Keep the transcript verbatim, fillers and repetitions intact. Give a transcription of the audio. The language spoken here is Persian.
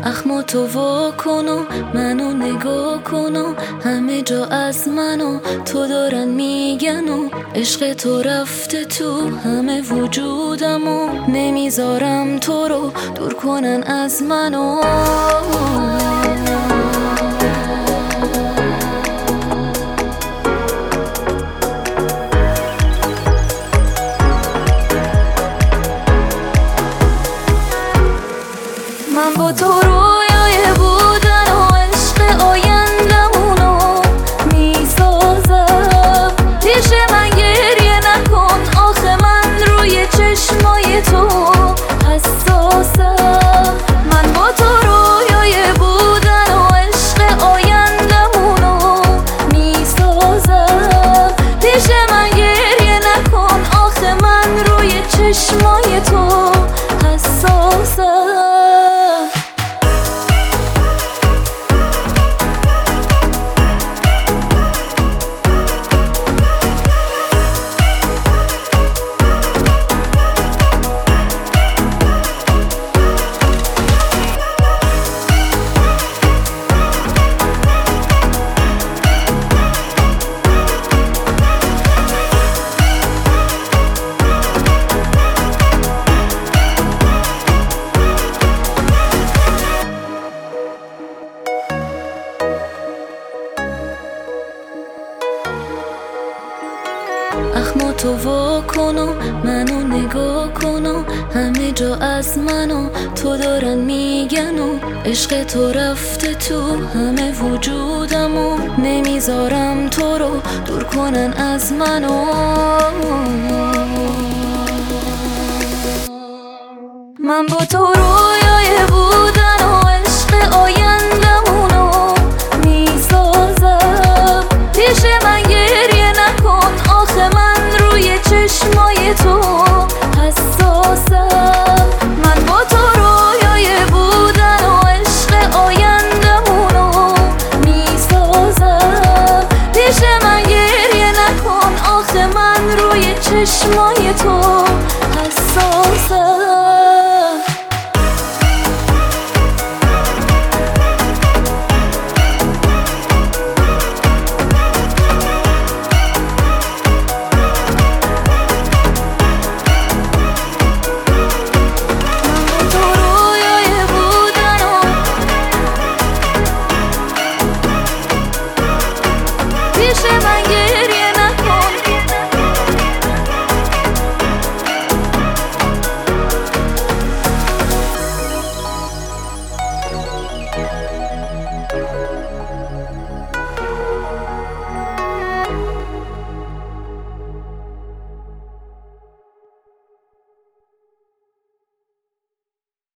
اخمو تو وا کن و منو نگاه کن و همه جا از منو تو دارن میگن و عشق تو رفته تو همه وجودم و نمیذارم تو رو دور کنن از منو. من با تو رویای بودن و عشق آیندمونو میسازم. پیش من گریه نکن آخه من روی چشمای تو حساسم. من با تو رویای بودن و عشق آیندمونو میسازم. پیش من گریه نکن آخه من روی چشمای تو حساسم. اخمو تو وا کن و منو نگاه کن و همه جا از منو تو دارن میگن و عشق تو رفته تو همه وجودم و نمیذارم تو رو دور کنن از منو. من با تو رویای بودن و عشق آیندمونو میسازم. پیش من گریه نکن آخه من روی چشمای تو حساسم. من با تو رویای بودن و عشق آیندمونو میسازم. پیش من گریه نکن آخه من روی چشمای تو